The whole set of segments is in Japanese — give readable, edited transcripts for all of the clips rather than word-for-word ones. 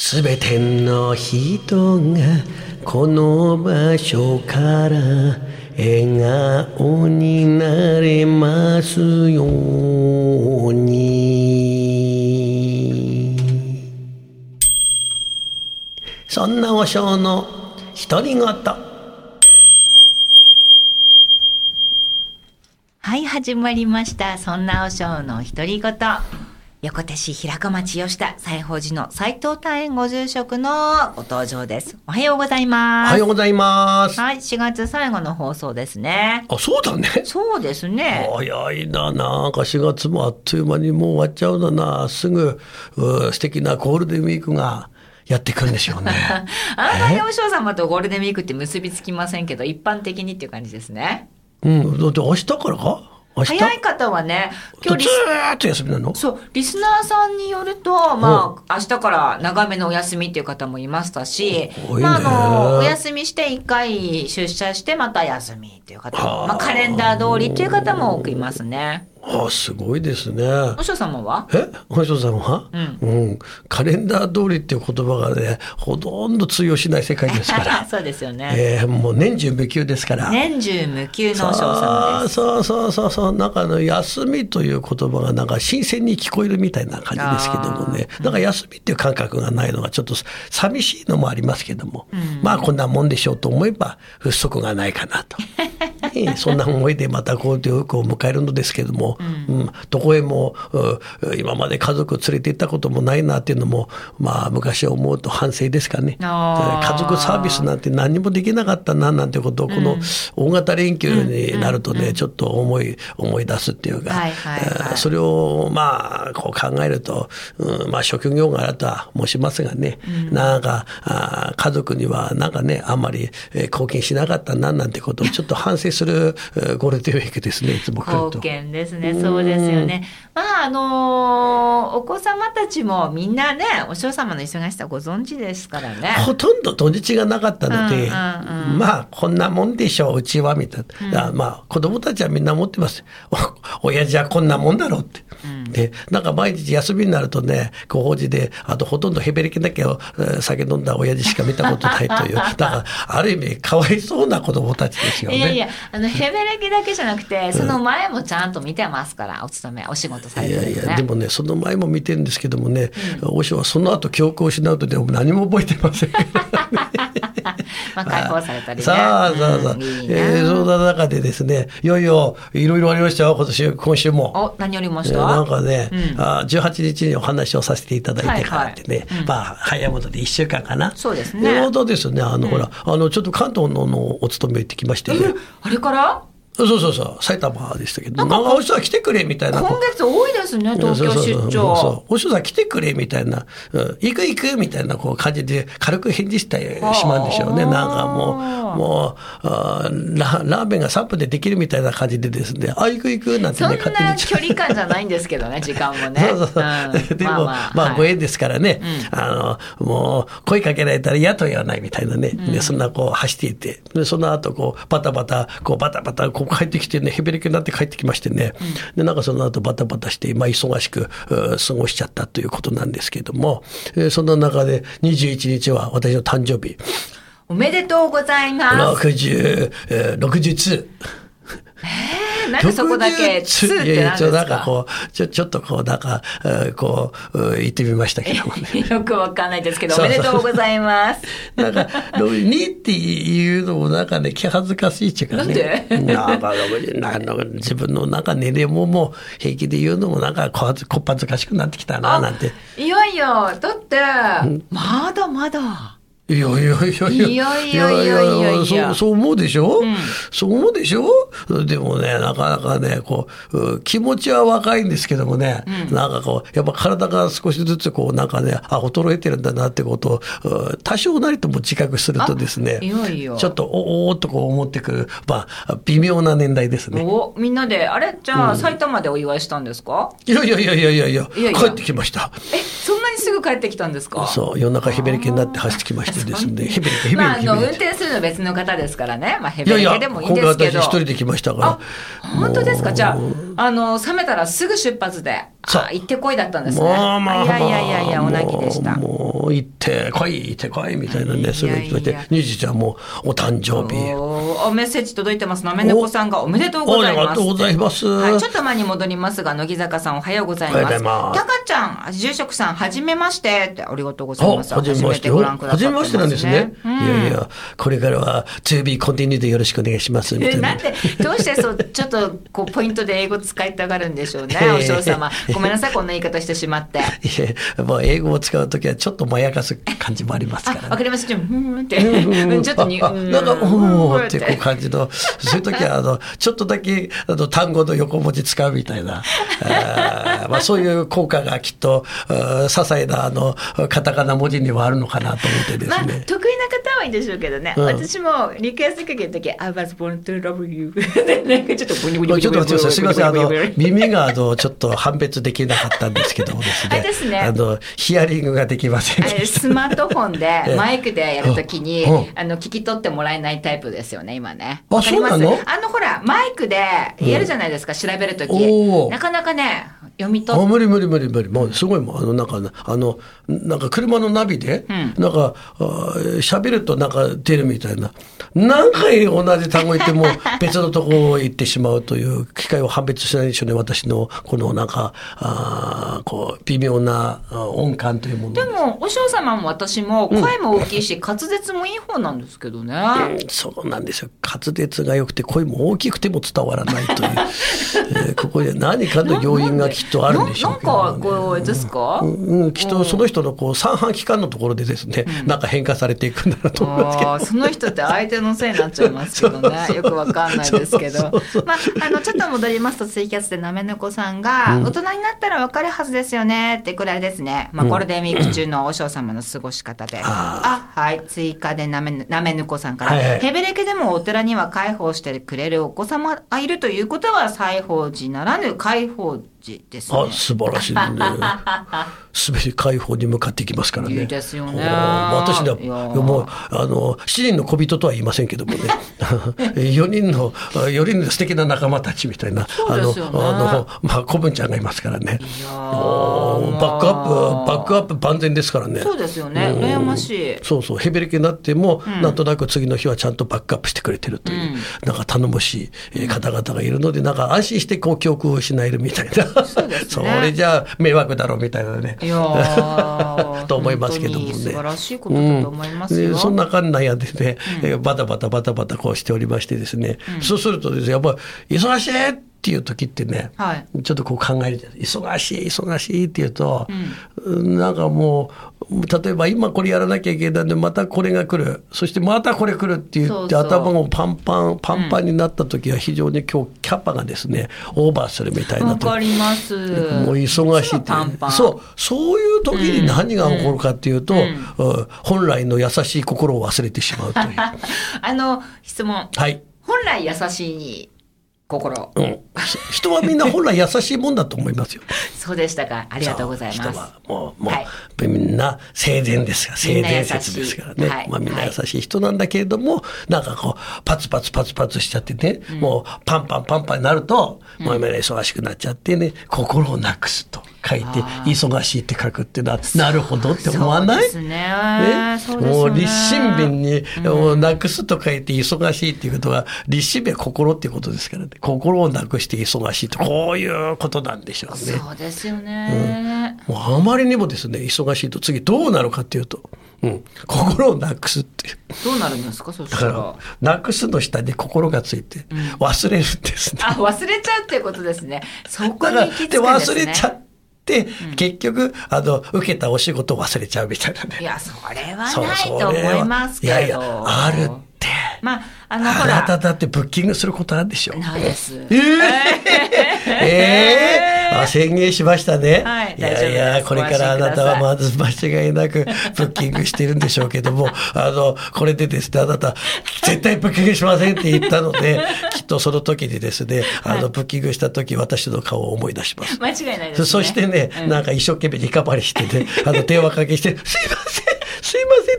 すべての人がこの場所から笑顔になれますように。そんな和尚の独り言。 はい、始まりました。そんな和尚の独り言。横手市平子町吉田西宝寺の斉藤大園ご住職のご登場です。おはようございます。 おはようございます。 はい、4月最後の放送ですね。 あ、そうだね。 そうですね。 早いな。なんか4月もあっという間にもう終わっちゃうだな。すぐ素敵なゴールデンウィークがやってくるんでしょうね。 あんまりお嬢様とゴールデンウィークって結びつきませんけど、一般的にっていう感じですね。 うん、だって明日からか。 早い方はね、 今日ずーっと休みなの？ そう、リスナーさんによると、まあ、明日から長めのお休みっていう方もいましたし、まあ、お休みして1回出社してまた休みっていう方も、まあ、カレンダー通りっていう方も多くいますね。 あ、すごいですね。 お嬢様は？ お嬢様は、カレンダー通りっていう言葉がね、ほとんど通用しない世界ですから。 そうですよね。 もう年中無休ですから。 年中無休のお嬢様です。 そう、なんか休みという言葉がなんか新鮮に聞こえるみたいな感じですけどもね。なんか休みっていう感覚がないのがちょっと寂しいのもありますけども、まあこんなもんでしょうと思えば不足がないかなと。そんな思いでまたゴールデンウィークを迎えるのですけども、どこへも今まで家族連れて行ったこともないなっていうのも、まあ昔思うと反省ですかね。家族サービスなんて何もできなかったななんてことをこの大型連休になるとね、ちょっと思い出すっていうか、それをまあこう考えると、まあ職業柄とは申しますがね、なんか家族にはなんかねあんまり貢献しなかったななんてことをちょっと反省するゴールデンウィークですね。いつも来ると貢献ですね。そうですよね。まあお子様たちもみんなね、お嬢様の忙しさご存知ですからね。 ほとんど土日がなかったので、まあこんなもんでしょううちはみたいな。まあ子供たちはみんな思ってます。親父はこんなもんだろうって。でなんか毎日休みになるとね、ご法事であとほとんどへべれけだけを酒飲んだ親父しか見たことないという、だからある意味かわいそうな子供たちですよね。 いやへべれけだけじゃなくて、その前もちゃんと見てますから、お仕事されてるんですね。 でもね、その前も見てるんですけどもね、お師はその後記憶を失うとでも何も覚えてません。 まあ解放されたりね。 そうそんな中でですね、いろいろありましたよ、今週も。 何ありました？ なんかね、18日にお話をさせていただいてからってね、まあ早いもので1週間かな。 そうですね。 そうですね、ほらちょっと関東のお勤め行ってきましてね。 あれからそう埼玉でしたけど、なんかお師匠さん来てくれみたいな。 今月多いですね、東京出張。 お師匠さん来てくれみたいな、行くみたいなこう感じで軽く返事したりしまうんでしょうね。なんかもうラーメンが3分でできるみたいな感じでですね、行くなんてね、 そんな距離感じゃないんですけどね、時間もね。 でもまあご縁ですからね、もう声かけられたら嫌と言わないみたいなね、そんなこう走っていて、その後こうバタバタ帰ってきてね、へべれけになって帰ってきましてね、でなんかその後バタバタして、まあ、忙しく過ごしちゃったということなんですけれども、そんな中で21日は私の誕生日。 おめでとうございます。 62。 なんでそこだけ2ってなんですか？ なんかこうちょっとこうなんかこう言ってみましたけどもね。 よくわかんないですけど、おめでとうございます。 なんか2っていうのもなんかね、気恥ずかしいっていうかね。なんで？自分のなんか年齢もう平気で言うのもなんかこっぱずかしくなってきたななんて。 いやだってまだまだ。 いやそう思うでしょ、そう思うでしょ。でもね、なかなかね、こう気持ちは若いんですけどもね、なんかこうやっぱ体が少しずつこうなんかね、衰えてるんだなってことを多少なりとも自覚するとですね、ちょっとおーっとこう思ってくる、まあ微妙な年代ですね。 みんなでじゃあ埼玉でお祝いしたんですか？ いや帰ってきました。 そんなにすぐ帰ってきたんですか？ そう、夜中へべれけになって走ってきましてですね。 まあ運転するの別の方ですからね。まあへべれけでもいいんですけど。 今回私一人で来ましたから。 本当ですか？じゃあ冷めたらすぐ出発で。 行ってこいだったんですね。いや、お泣きでした。 もう行ってこいみたいなね、すごい言って、虹ちゃんもお誕生日。 メッセージ届いてます。なめ猫さんがおめでとうございます。 ありがとうございます。 はい、ちょっと前に戻りますが、乃木坂さんおはようございます。たかちゃん、住職さん、はじめましてって、ありがとうございます。 はじめまして。はじめましてなんですね。いや、これからは To be continued でよろしくお願いしますみたいな。 なんで、どうしてちょっとこうポイントで英語使いたがるんでしょうね、お嬢様。ごめんなさい、こんな言い方してしまって。 もう英語を使うときはちょっとまやかす感じもありますからね。 わかります。ちょっとなんかってこう感じの、そういうときはちょっとだけ単語の横文字使うみたいな、そういう効果がきっと些細なカタカナ文字にはあるのかなと思ってですね。 得意な方はいいんでしょうけどね。私もリクエストかけるとき、I was born to love you ちょっと待ってください。 すみません、耳がちょっと判別できなかったんですけどもですね。ヒアリングができませんでした。 スマートフォンでマイクでやるときに聞き取ってもらえないタイプですよね、今ね。わかります？ほらマイクでやるじゃないですか、調べるとき。なかなかね、読み取って。 無理。もうすごいもん。なんか車のナビで、なんか喋るとなんか出るみたいな。何回同じ単語言っても別のとこ行ってしまうという機会を判別しないでしょうね。私のこのなんかこう微妙な音感というもの。 でもお嬢様も私も声も大きいし、滑舌もいい方なんですけどね。 そうなんですよ。滑舌が良くて声も大きくても伝わらないという、ここで何かの要因がきっとあるんでしょうけど、ね。 なんかこうですか？ きっとその人のこう三半規管のところでですね、なんか変化されていくんだなと思いますけど。 その人って相手のせいになっちゃいますけどね。よくわかんないですけど。ちょっと戻りますと、ツイキャスでなめ猫さんが、大人になったらわかるはずですよねってくらいですね。ゴールデンウィーク中のお嬢様の過ごし方で。はい、追加でなめ猫さんから、ヘベレケでもお寺には介抱してくれるお子様がいるということは、西方寺ならぬ介抱ですね。 素晴らしいね。すべて解放に向かっていきますからね。 いいですよね。 私ね、もう7人の小人とは言いませんけどもね、4人の素敵な仲間たちみたいな、古文ちゃんがいますからね。バックアップ万全ですからね。 そうですよね。羨ましい。 そうヘベレケになっても、なんとなく次の日はちゃんとバックアップしてくれてるという、なんか頼もしい方々がいるので、なんか安心してこう記憶を失えるみたいな。そうですね。それじゃあ迷惑だろうみたいなね。と思いますけどもね。 素晴らしいことだと思いますよ。 そんなかんなんやでね、バタバタこうしておりましてですね。そうするとですね、やっぱり忙しいっていう時ってね、ちょっとこう考えるじゃない。忙しいって言うと、なんかもう例えば今これやらなきゃいけないんで、またこれが来る、そしてまたこれ来るって言って頭がパンパンになった時は非常に今日キャパがですねオーバーするみたいな。 わかります。 もう忙しいってそういう時に何が起こるかっていうと、本来の優しい心を忘れてしまうという質問、本来優しい心、 人はみんな本来優しいもんだと思いますよ。 そうでしたか。ありがとうございます。 人はもう、みんな性善ですから、性善説ですからね。みんな優しい人なんだけれども、なんかこうパツパツしちゃってね、もうパンパンになると、もう忙しくなっちゃってね、心をなくすと書いて忙しいって書くっていうのは、なるほどって思わない？ そうですね。 もう立身弁になくすと書いて忙しいっていうことは、立身弁は心っていうことですからね。心をなくして忙しいと、こういうことなんでしょうね。 そうですよね。 もうあまりにもですね、忙しいと次どうなるかっていうと、心をなくすっていう。 どうなるんですか？そしたら。だからなくすの下に心がついて忘れるんですね。 忘れちゃうっていうことですね。そこに行き着くんですね。 忘れちゃって結局受けたお仕事を忘れちゃうみたいなね。 いや、それはないと思いますけど。 いやあるって。あなただってブッキングすることあるでしょ。 ないです。 宣言しましたね。いやこれからあなたはまず間違いなくブッキングしてるんでしょうけども、これでですね、あなた絶対ブッキングしませんって言ったので、きっとその時にですね、ブッキングした時私の顔を思い出します。 間違いないですね。 そしてね、なんか一生懸命リカバリーしてね、電話かけしてすいませんって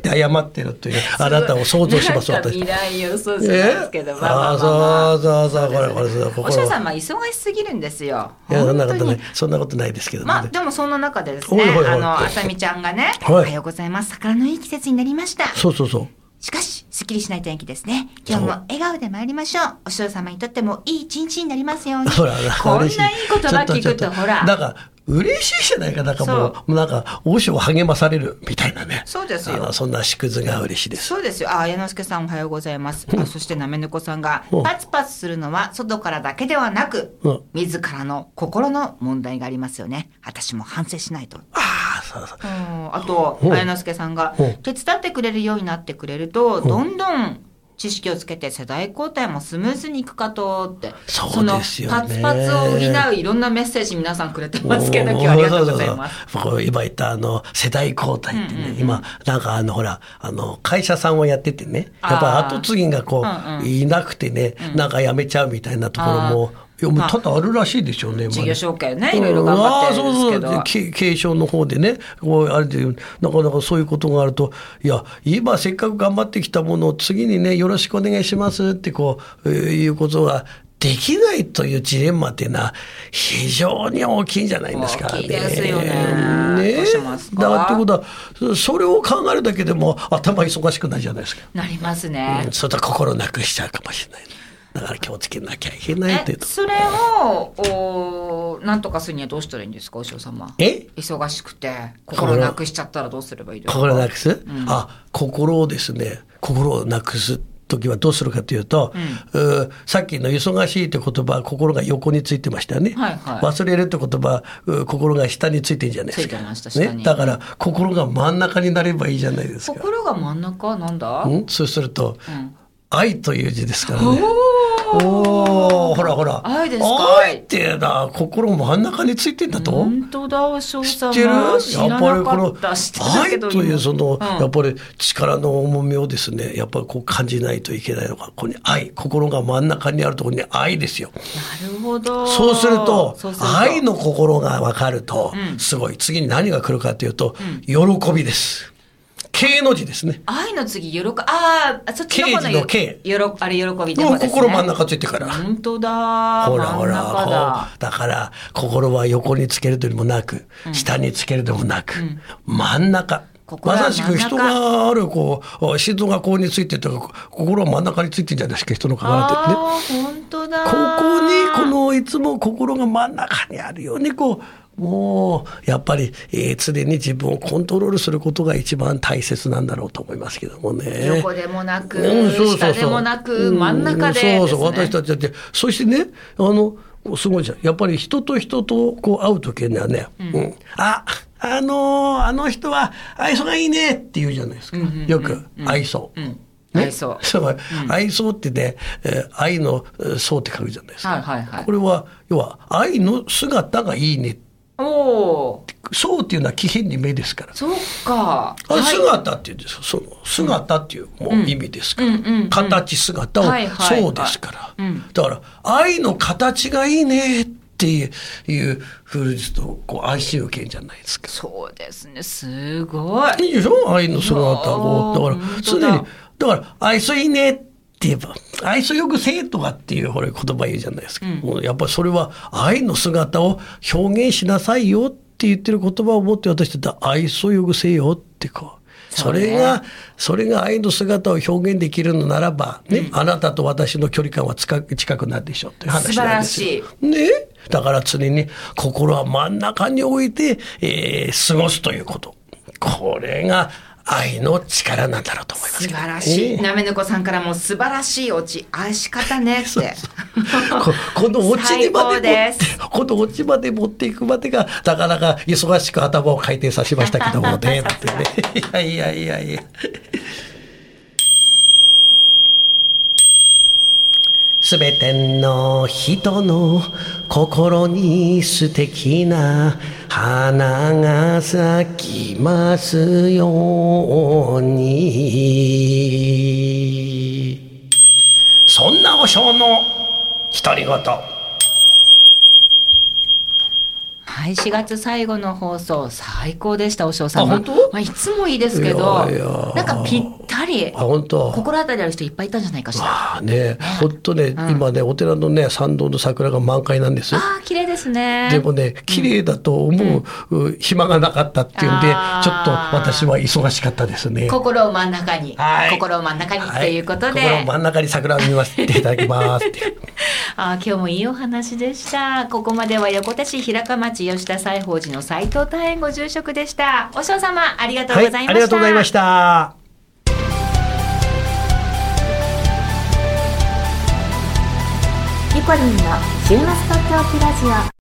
って謝ってるというあなたを想像します。 なんか未来予想じゃないですけど、 そうこれお嬢様忙しすぎるんですよ。 いやそんなことないですけどね。 まあでもそんな中でですね、あさみちゃんがね、おはようございます、桜のいい季節になりました。 そうしかしすっきりしない天気ですね。今日も笑顔で参りましょう。お嬢様にとってもいい一日になりますように。こんないい言葉聞くとほら、 なんか嬉しいじゃないか。なんかもうなんか和尚を励まされるみたいなね。 そうですよ。 そんな縮図が嬉しいです。 そうですよ。綾之助さんおはようございます。そしてなめぬこさんがパツパツするのは外からだけではなく、自らの心の問題がありますよね。私も反省しないと。あと綾之助さんが手伝ってくれるようになってくれると、どんどん知識をつけて世代交代もスムーズにいくかとって、 そうですよね、 パツパツを補ういろんなメッセージ皆さんくれてますけど、今日ありがとうございます。 今言った世代交代ってね、今なんかほら会社さんをやっててね、やっぱ後継ぎがいなくてね、なんか辞めちゃうみたいなところも多々あるらしいでしょうね。 事業承継ね、いろいろ頑張ってるんですけど、 継承の方でね、あれでなかなかそういうことがあると、いや今せっかく頑張ってきたものを次にねよろしくお願いしますっていうことができないというジレンマっていうのは非常に大きいんじゃないんですかね。 大きいですよね。どうしますか。 だってことはそれを考えるだけでも頭忙しくなるじゃないですか。 なりますね。 それと心なくしちゃうかもしれない。だから気をつけなきゃいけないっていうと。 それをなんとかするにはどうしたらいいんですか、お嬢様。忙しくて心なくしちゃったらどうすればいいですか。 心なくす、心をですね、心をなくす時はどうするかというと、さっきの忙しいって言葉は心が横についてましたよね、忘れるって言葉は心が下についてるじゃないですか。 ついてました、下に。 だから心が真ん中になればいいじゃないですか。 心が真ん中なんだ、 そうすると、愛という字ですからね。ほら愛ですか。 愛って心真ん中についてんだと。 本当だ、お嬢様。 知ってる？ 知らなかった。知ってたけど、 愛というやっぱり力の重みをですね、やっぱり感じないといけないのが、ここに愛、心が真ん中にあるところに愛ですよ。 なるほど。 そうすると愛の心が分かると、すごい次に何が来るかというと、喜びです。K の字ですね。 愛の次、そっちの方の K。 あれ喜びでもですね。 心真ん中ついてから。 本当だ。 ほら。だから心は横につけるでもなく、下につけるでもなく、真ん中。まさしく人がある心臓がここについてて、心は真ん中についてるんじゃないですか、人の体ってね。 本当だ。 ここにいつも心が真ん中にあるようにもうやっぱり、常に自分をコントロールすることが一番大切なんだろうと思いますけどもね。 横でもなく、下でもなく、真ん中でですね。 私たちだって、そしてね、すごいじゃん。やっぱり人と人と会うときにはね、あの人は愛想がいいねって言うじゃないですか。よく愛想。愛想。愛想ってね、愛の想って書くじゃないですか。これは要は愛の姿がいいね。そうっていうのは気変に目ですから。 そうか。 姿っていうんですよ。その姿っていう意味ですから。形姿をそうですから。だから愛の形がいいねっていうふうにすると安心受けんじゃないですか。 そうですね。すごい。 いいでしょ、愛の姿を。だから常に愛想いいねって言えば、愛想よくせえとかっていう言葉言うじゃないですか。やっぱりそれは愛の姿を表現しなさいよって言ってる言葉を持って私たちは愛想よくせえよってそれが愛の姿を表現できるのならば、あなたと私の距離感は近くなるでしょうという話なんですよ。 素晴らしい。 だから常に心は真ん中に置いて、過ごすということ。これが愛の力なんだろうと思います。 素晴らしい。なめぬこさんからも素晴らしいオチ、愛し方ねって。 このオチにまでこのオチまで持っていくまでがなかなか忙しく頭を回転させましたけどもね。いや。すべての人の心に素敵な花が咲きますように。そんな和尚の独り言。 ははい、4月最後の放送最高でした。お嬢様。 あ、本当？ まあ、いつもいいですけど、 いやなんかぴったり本当心当たりある人いっぱいいたんじゃないかしら。 まあね、ほんとね、今ねお寺のね参道の桜が満開なんです。 綺麗ですね。 でもね綺麗だと思う、暇がなかったっていうんで、ちょっと私は忙しかったですね。 心を真ん中に、 はい、 心を真ん中にということで、 心を真ん中に桜を見ましていただきます今日もいいお話でした。ここまでは横手市平鹿町吉田西宝寺の斉藤大円ご住職でした。お嬢様ありがとうございました。 はい、ありがとうございました。 ゆこりんの週末とっておきラジオ。